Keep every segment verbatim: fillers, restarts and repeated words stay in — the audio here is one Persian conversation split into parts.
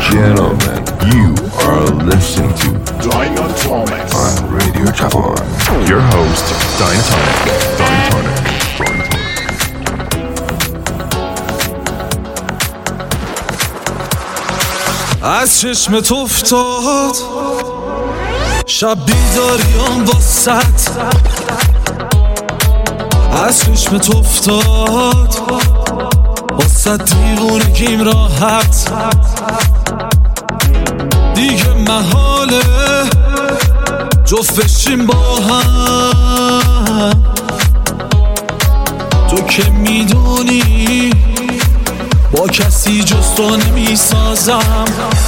gentlemen, you are listening to Dynatonic on Radio Japan. Your host, Dynatonic. Dynatonic. Dynatonic. از چشمت افتاد شب بیداریام واسط، از چشمت افتاد واسط دیوونگیم راحت، دیگه محاله جفت بشیم با هم. تو که میدونی با کسی جز تو نمیسازم،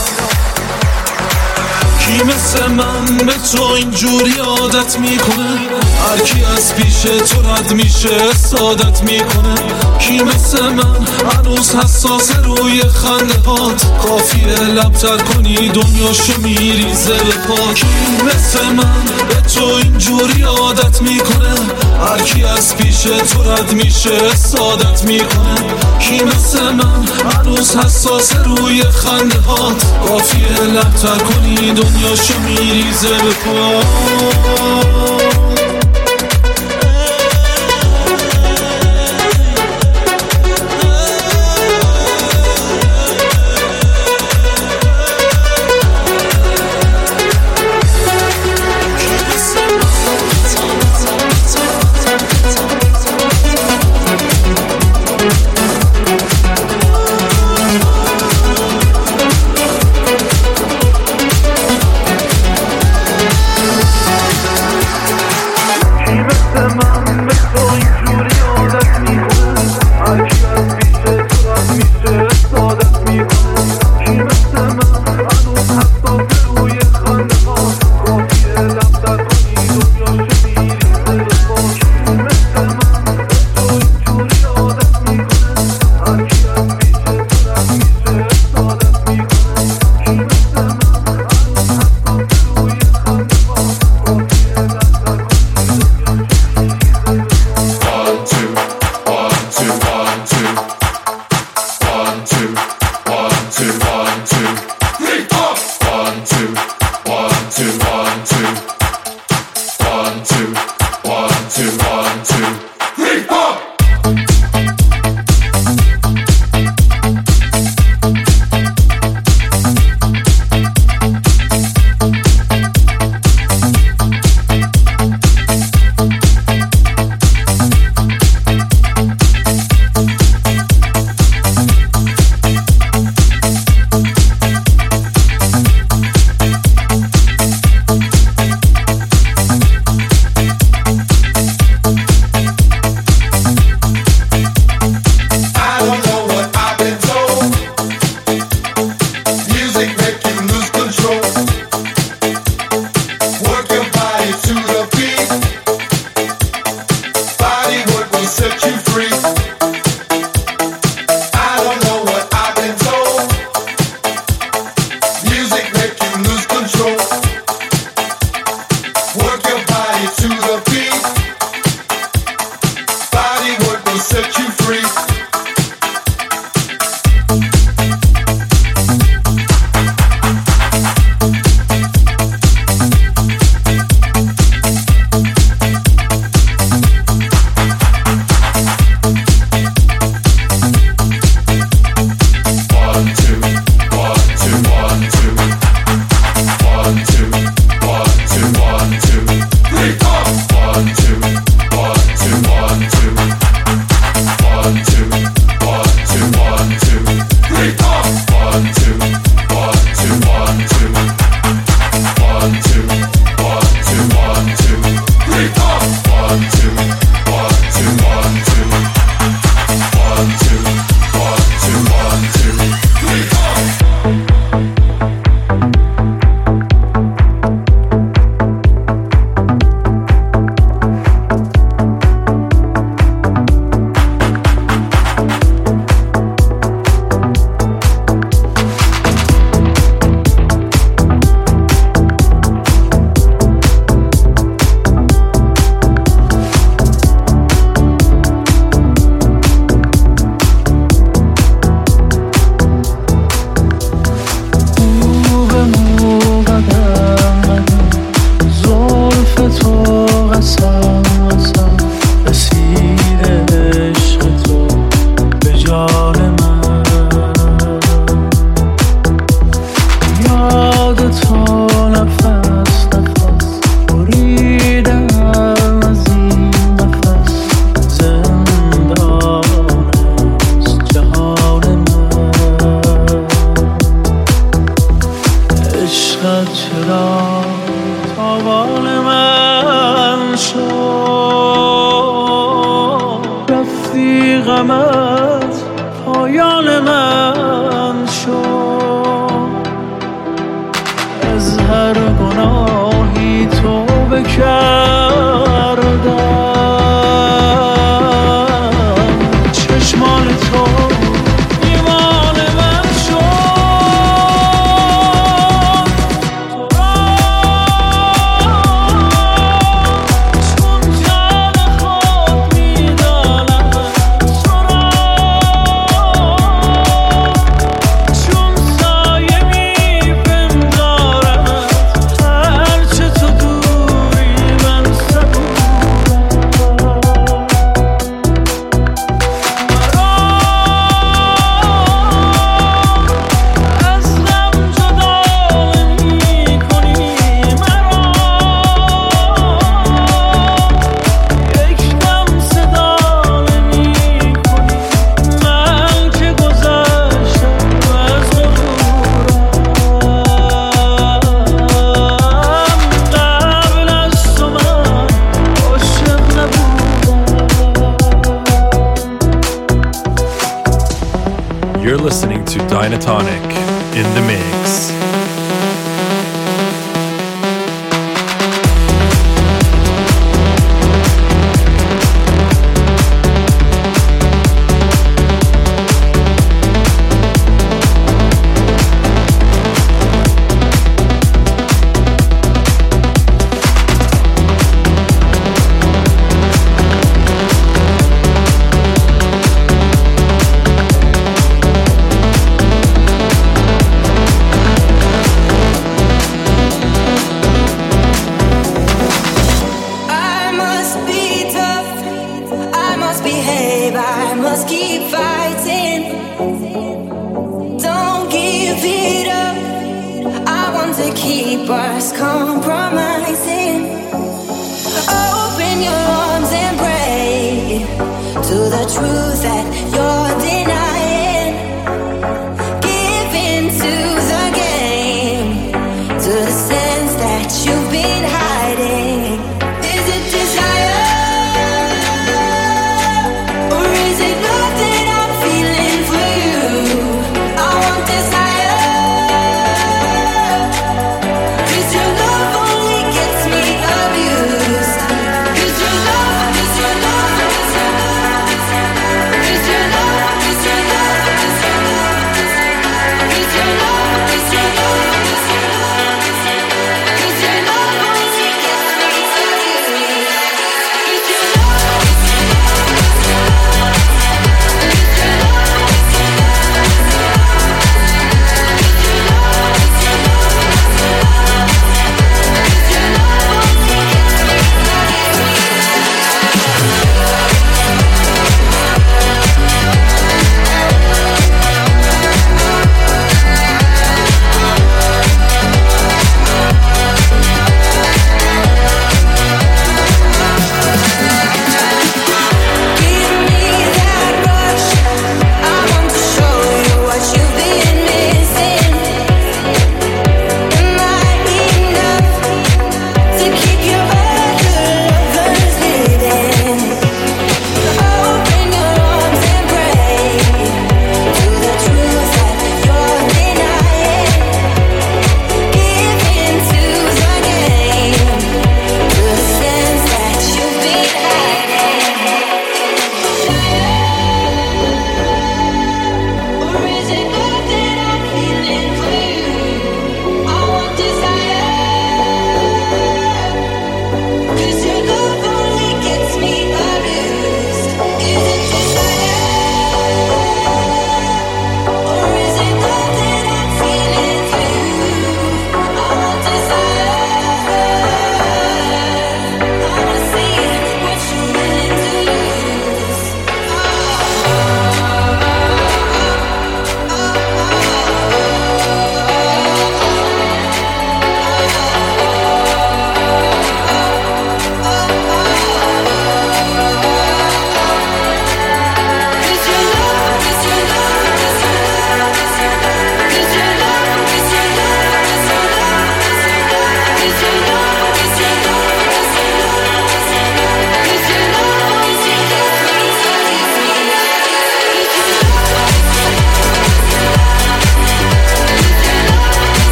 کی مثل من به تو اینجوری عادت میکنه؟ هر کی از پیش تو رد میشه سادت میکنه. کی مثل من هنوز حساس روی خنده هات؟ کافیه لبتر کنی دنیاشو میریزه به پا. کی مثل من به تو اینجوری عادت میکنه؟ هر کی از پیش تو رد میشه سادت میکنه. کی مثل من هنوز حساس روی خنده هات؟ کافیه لبتر کنی دنیاشو میریزه به پا. One, مال من شد، از هر گناهی توبه کردم. چشمان تو You're listening to Dynatonic in the mix.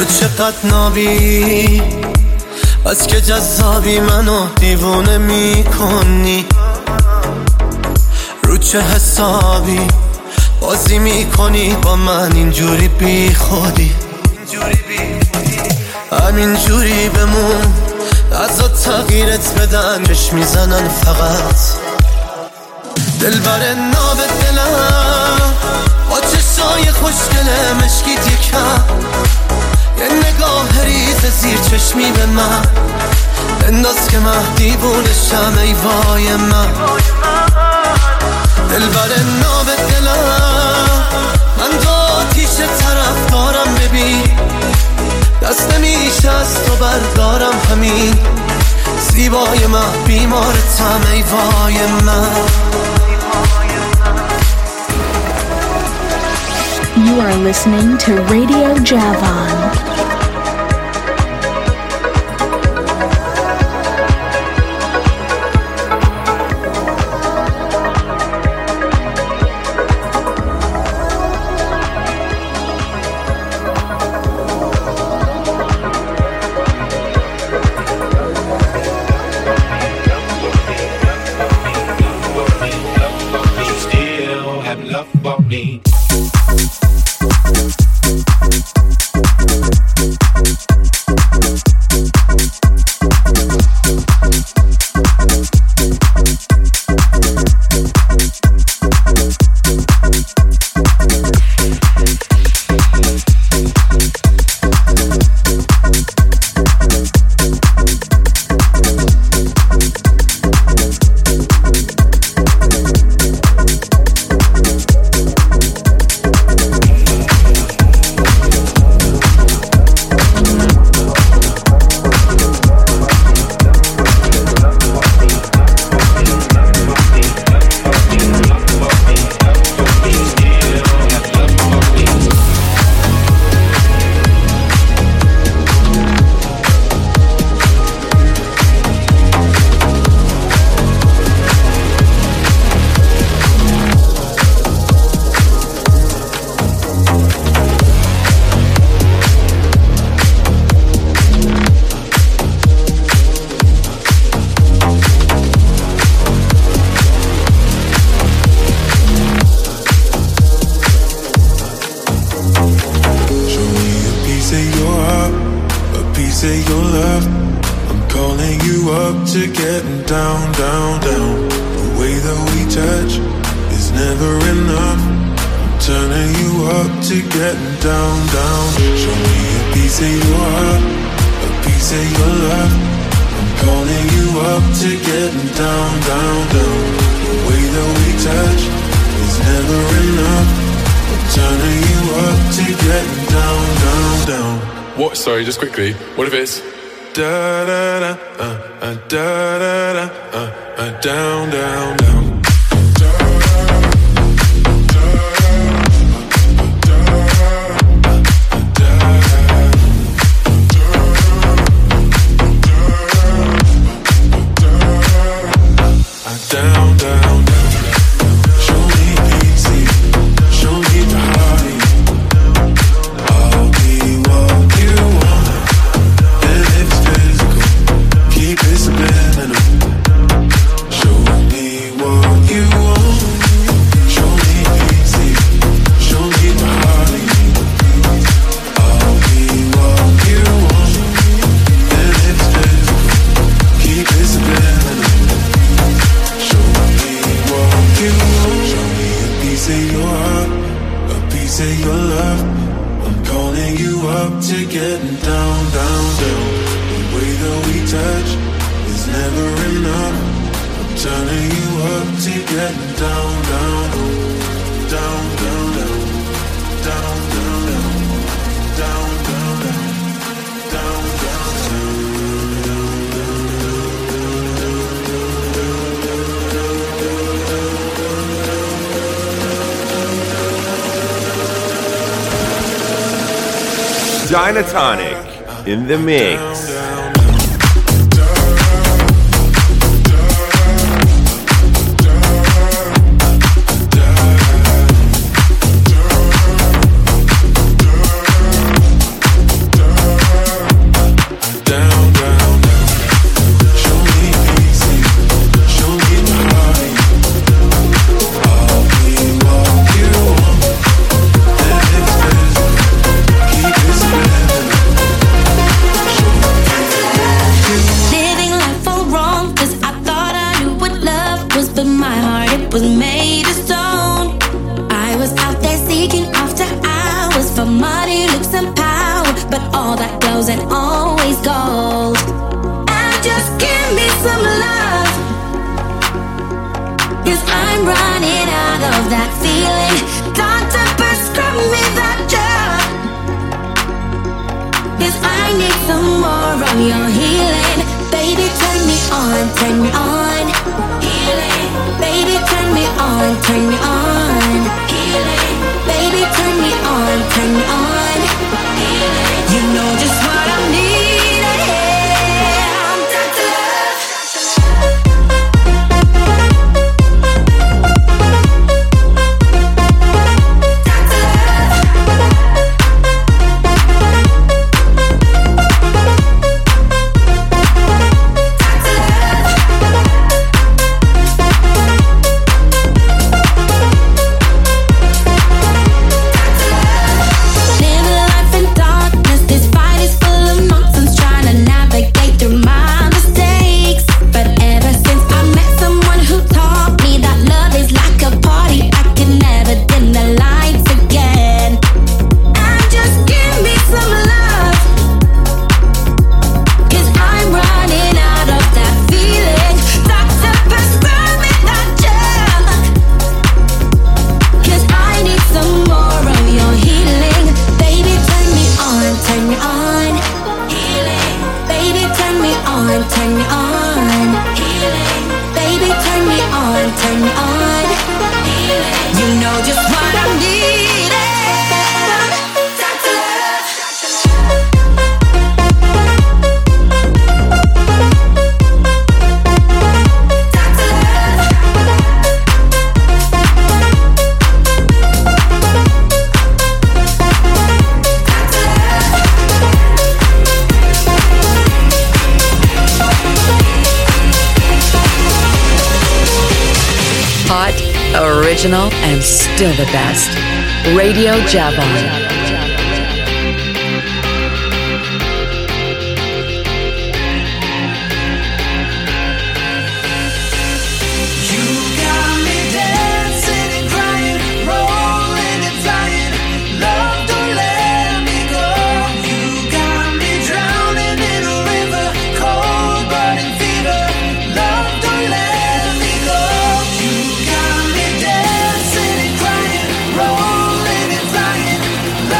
چقدر نابی بس که جذابی منو دیوونه میکنی رو چه حسابی بازی میکنی با من اینجوری بی خودی همینجوری بمون ازا تغییرت بدن چشم میزنن فقط دلبر ناب دلم با چشای خوشگله مشکیت یکم یه نگاه ریز زیر چشمی به من انداز که من دیوونشم ای وای من دلبر ناب دلم من دو آتیش طرف دارم ببین دست نمیشه از تو بردارم همین زیبای من بیمارتم ای وای من You are listening to Radio Javon. What? Sorry, just quickly. What if it's da da da uh, uh, da da da uh, uh, down down down. Down, down, down. Show me easy. Show me the party. I'll be what you want. And if it's physical, keep it subliminal. Show me what you want. Show me easy. Show me the party. I'll be what you want. And if it's physical, keep it subliminal. Show me what you want. Show me a piece of your heart, a piece of your love. I'm calling you up to getting down, down, down. The way that we touch is never enough. I'm turning you up to getting down, down, down, down, down, down, down, down, down, down, down, down, down. Dynatonic in the mix. Down, was made of stone. I was out there seeking after hours for money, looks and power, but all that goes and always gold. And just give me some love, 'cause I'm running out of that feeling. Doctor, prescribe me that drug, 'cause I need some more of your healing. Baby, turn me on, turn me on, healing. Baby, turn me on, turn me on, healing. Baby, turn me on, turn me on, healing. You know just what I need, yeah. I'm Doctor Love. Original and still the best. Radio Javon. Love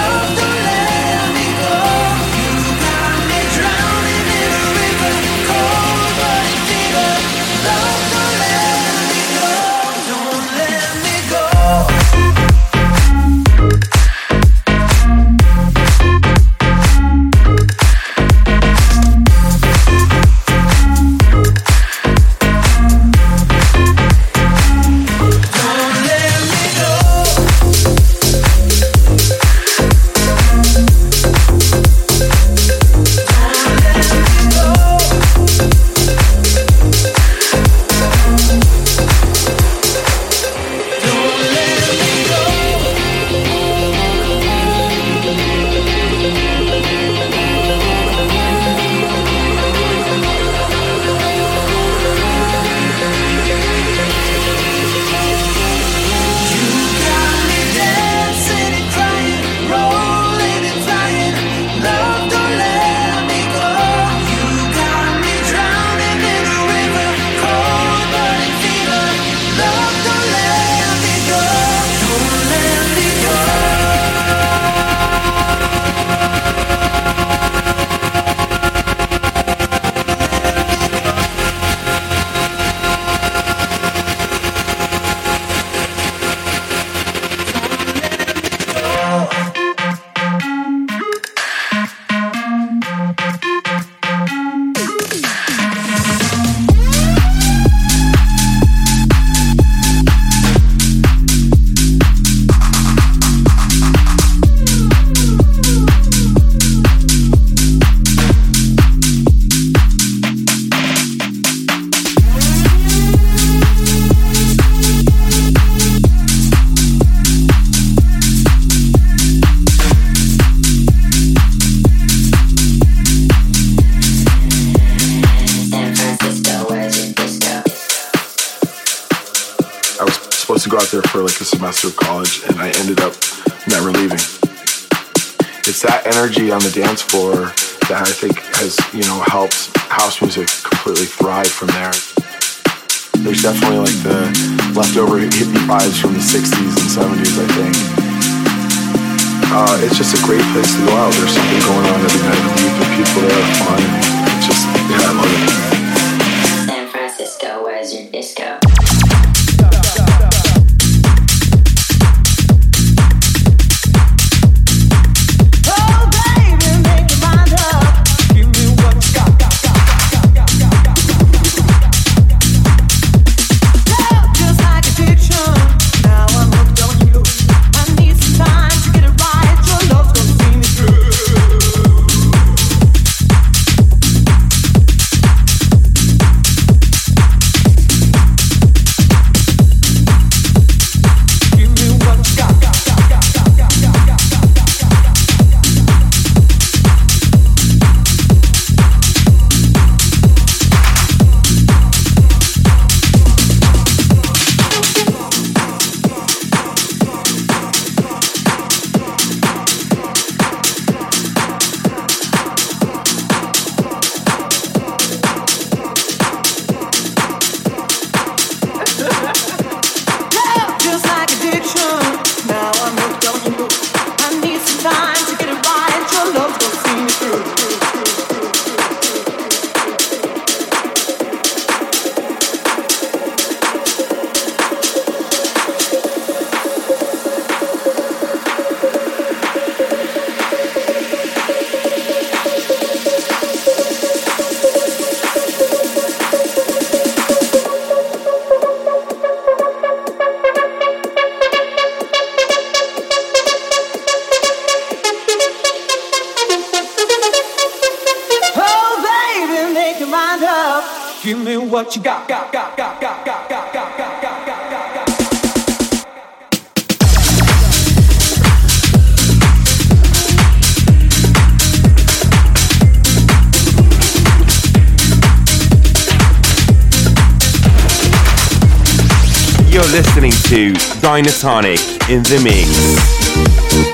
go out there for like a semester of college, and I ended up never leaving. It's that energy on the dance floor that I think has, you know, helped house music completely thrive from there. There's definitely like the leftover hippie vibes from the sixties and seventies, I think. Uh, it's just a great place to go out. There's something going on every night of the week, and people there are fun. It's just, yeah, I love it. San Francisco, where's your disco? Give me what you got, got, got, got, got, got, got, got, got, got, got, got, got. You're listening to Dynatonic in the Mix.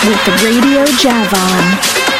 with Radio Javon.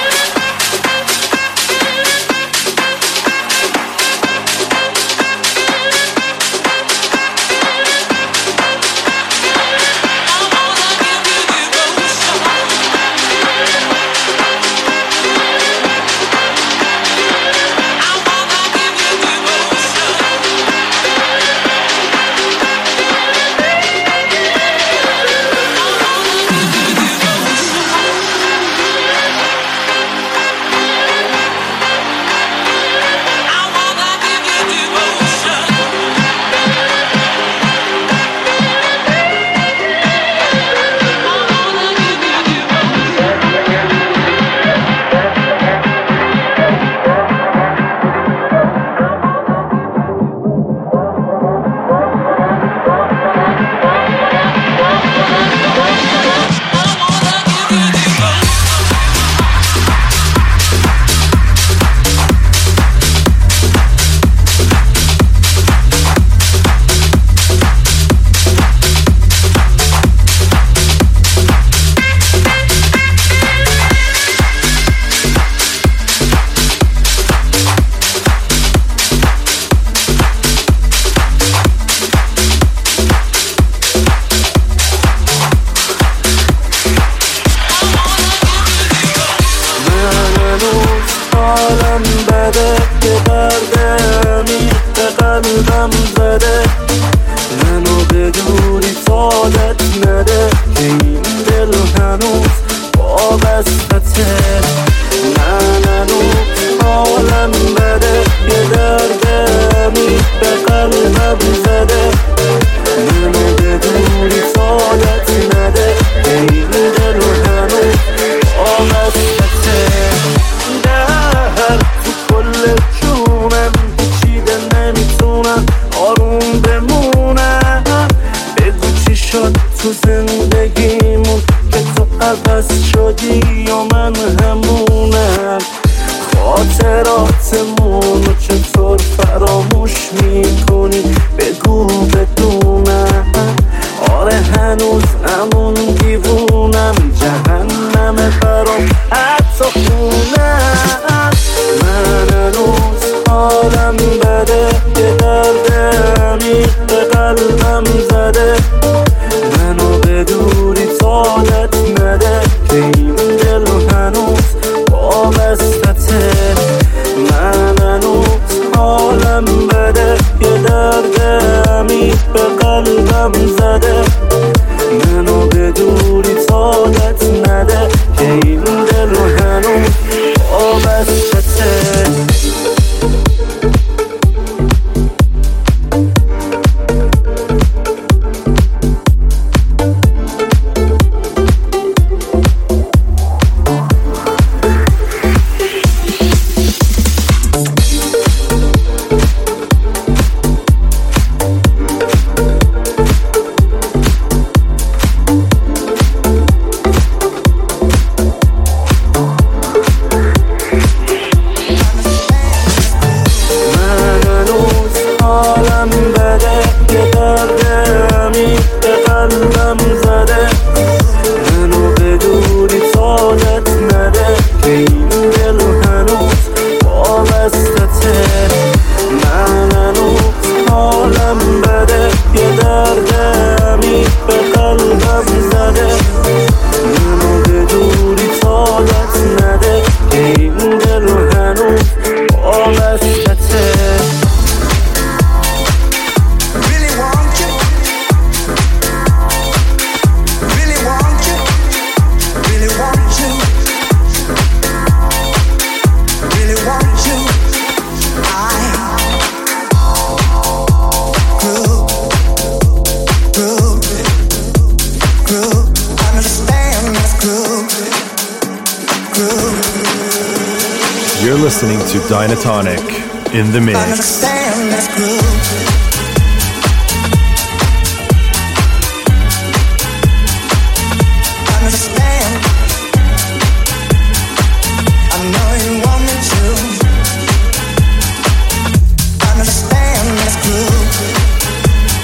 You're listening to Dynatonic in the mix.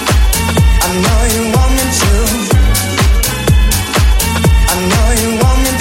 I know you want me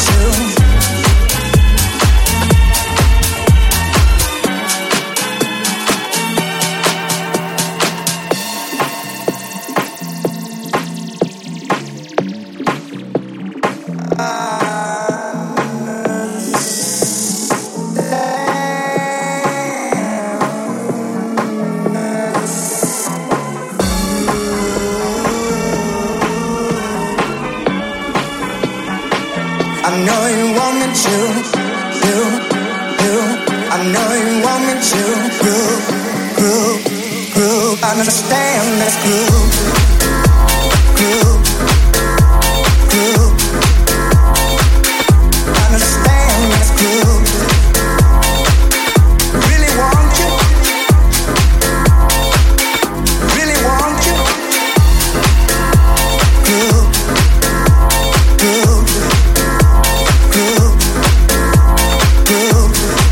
know you want me to, you, you. I know you want me to groove, groove, groove. I understand this groove, groove, groove. I understand this groove. Really want you, really want you. Groove, groove, groove, groove.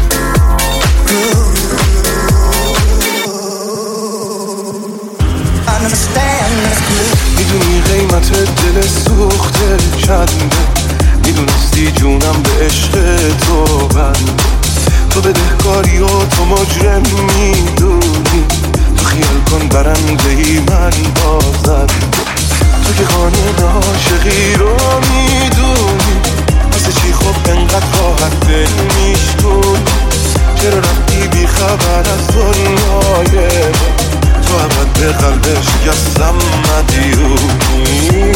میدونی قیمت دل سوخته چنده، میدونستی جونم به عشق تو بنده، تو بدهکاری و تو مجرم میدونی، تو خیال کن برنده ای من بازنده، تو که قانون عاشقی رو میدونی، واسه چی خب انقدر راحت دل میشکنی، چرا رفتی بی خبر از دنیای تو عبد به قلب شکستم مدیونی.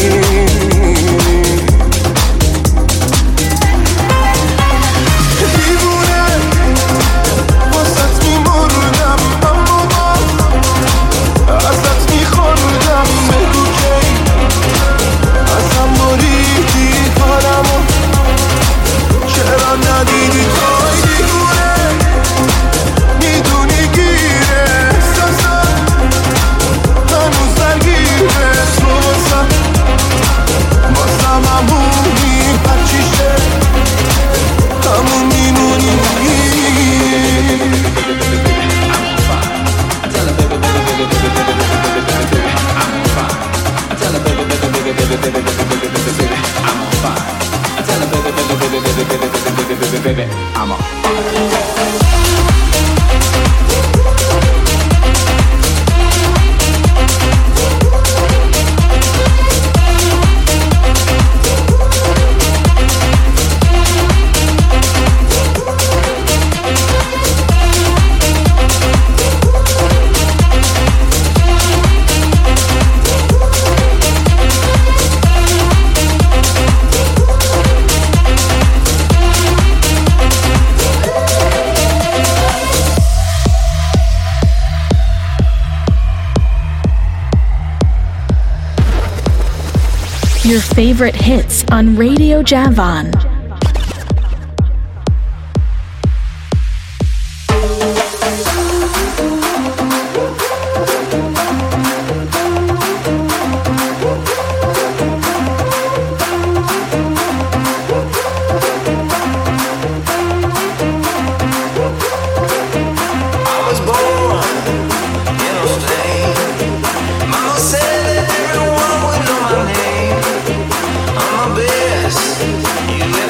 دیوونه واسط میمردم اما باز ازت میخوردم بگو کی ازم بریدی کارمو چرا ندیدی توی دیوونه میدونی گیره احساسم هنوز درگیره تو بازم بازم همونی هرچیشه همون میمونی. I'm on fire. Your favorite hits on Radio Javan. You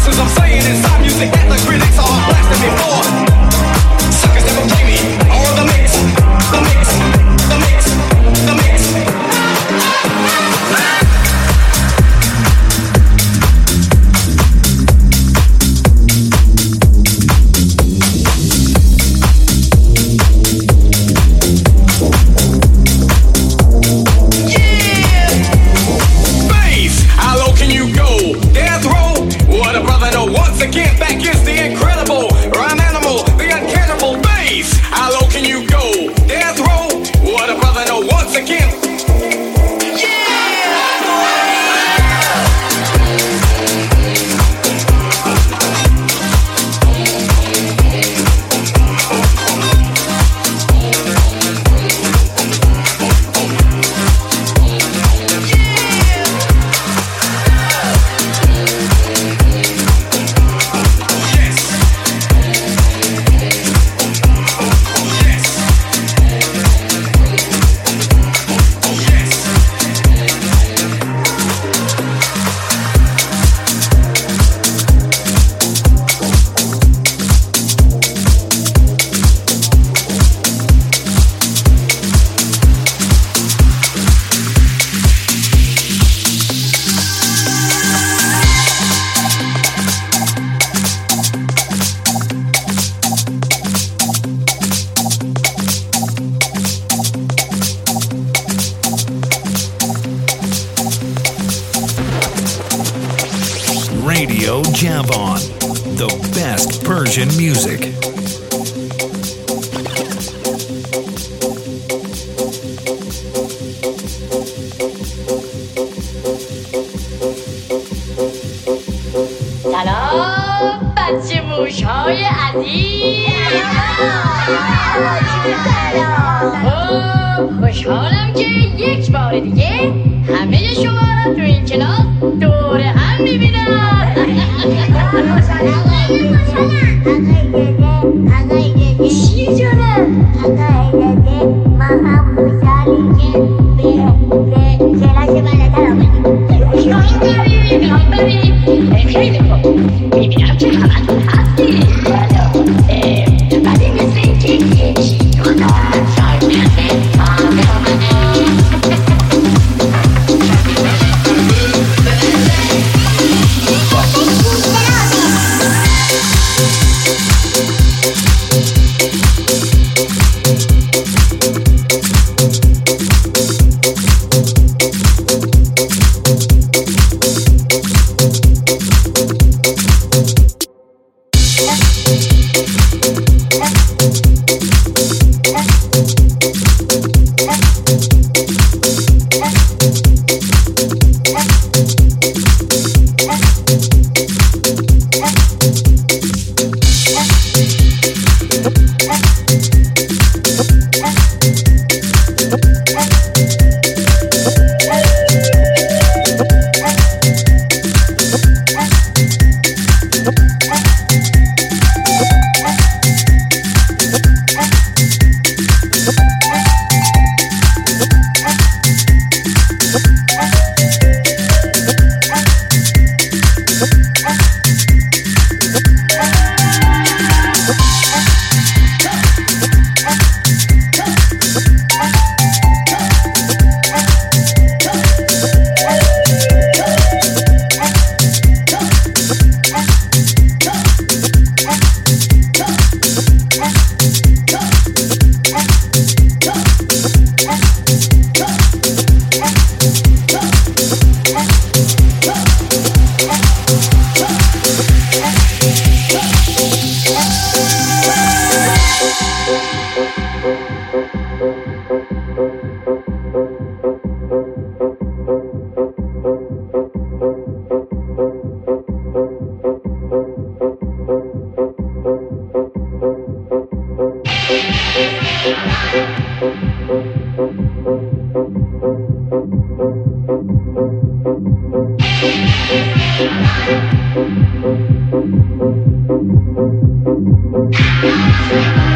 verses I'm saying inside music that the critics are blasting me for. Suckers never play me. Or the mix, the mix, the mix, the mix. Once again, back is the incredible rhyme animal, the uncannibal bass. How low can you go? Death row? What a brother know once again. Radio Javon, the best Persian music. سلام بچه موش‌های عزیز. خب خوشحالم که یک بار دیگه همه شما را تو این کلاس دور هم میبینم. چی جانم؟ ما هم خوشحالیم که به کلاس بالاتر آمدیم. آفرین آفرین خیلی خوب. میبینم که همتون هستید. ولی مثل اینکه یکی دو تا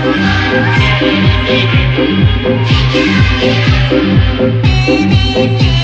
Baby,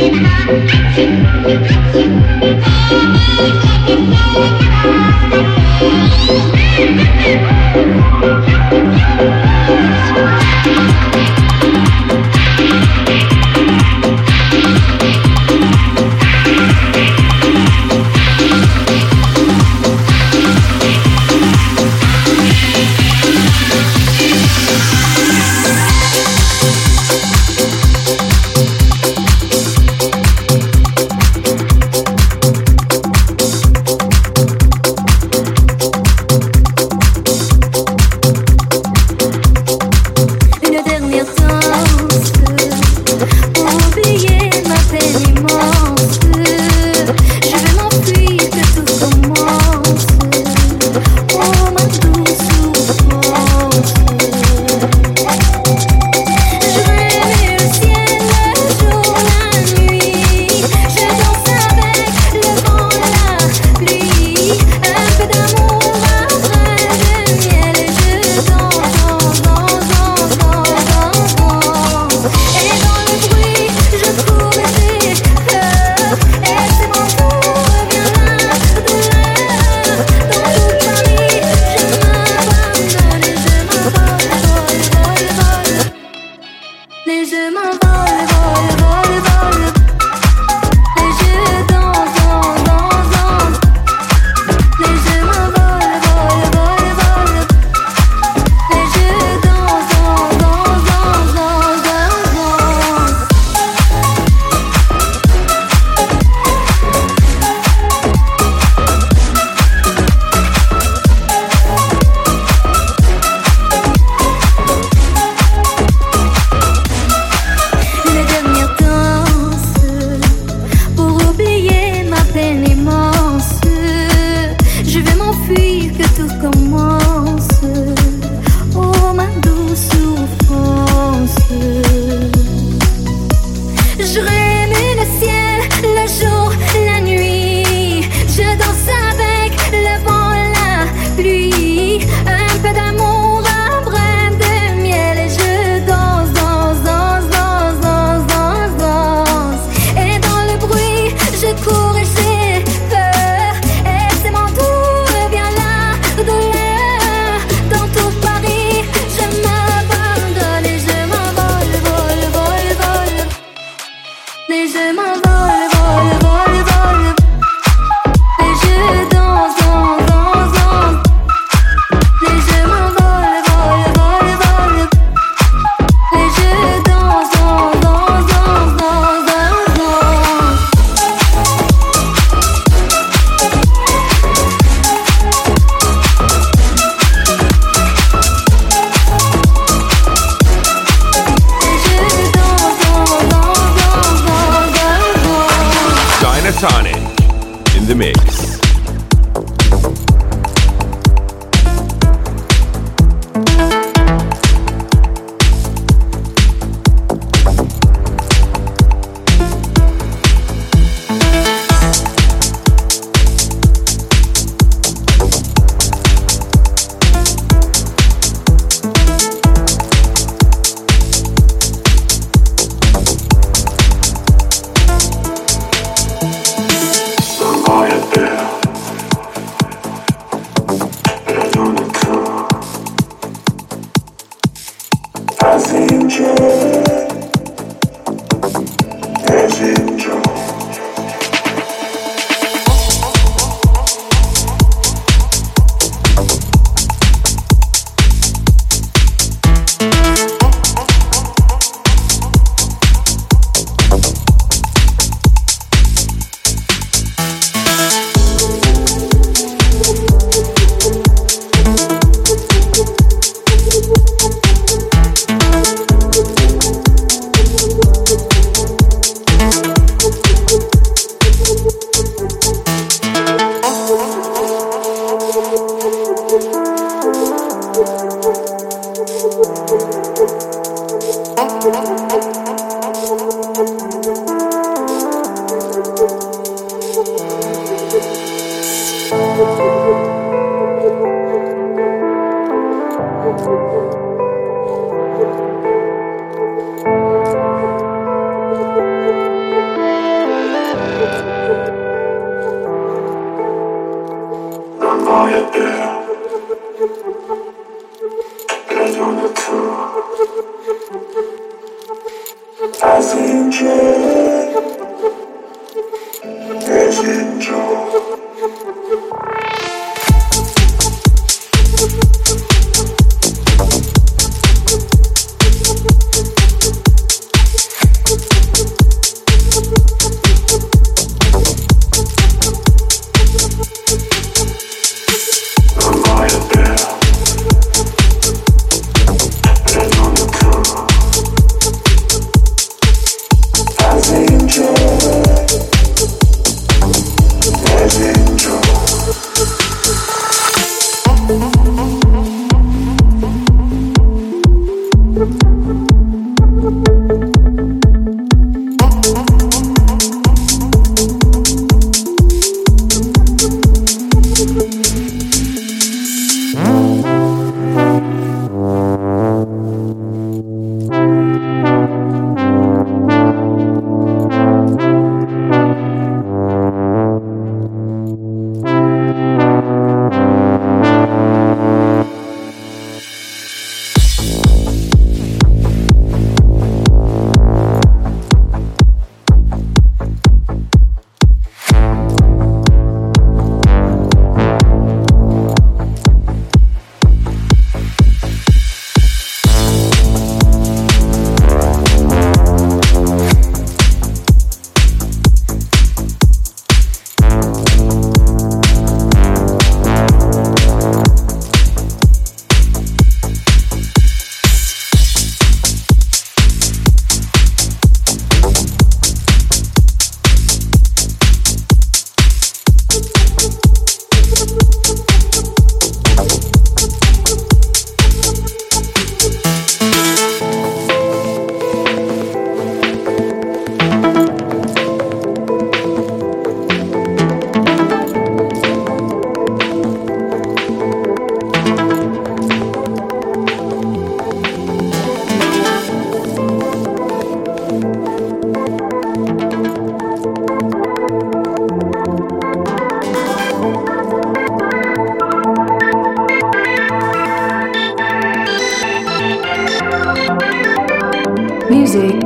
Music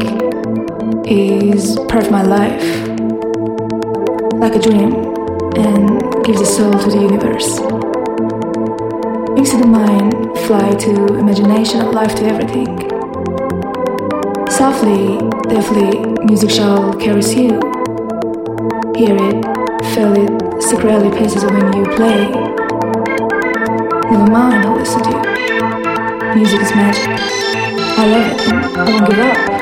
is part of my life, like a dream, and gives a soul to the universe. Wings to the mind, fly to imagination, life to everything. Softly, deftly, music shall carries you. Hear it, feel it, secretly passes when you play. Never mind, I'll listen to you. Music is magic. I love it, and I won't give up.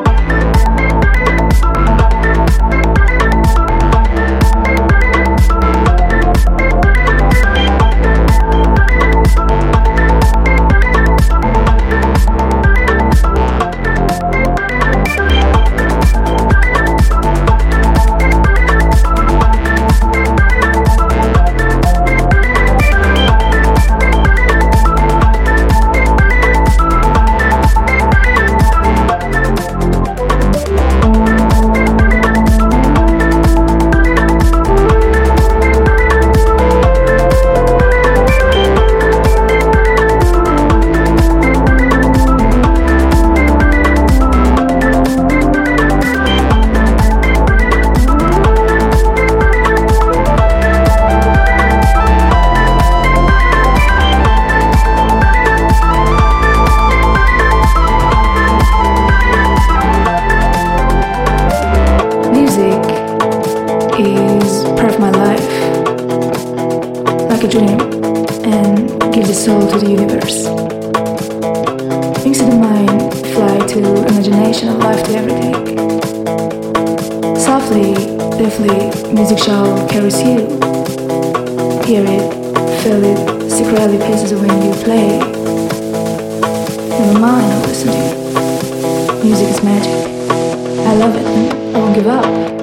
Music shall carries you. Hear it, feel it, secretly passes when you play. Never mind, I'll listen to you. Music is magic. I love it, and I won't give up.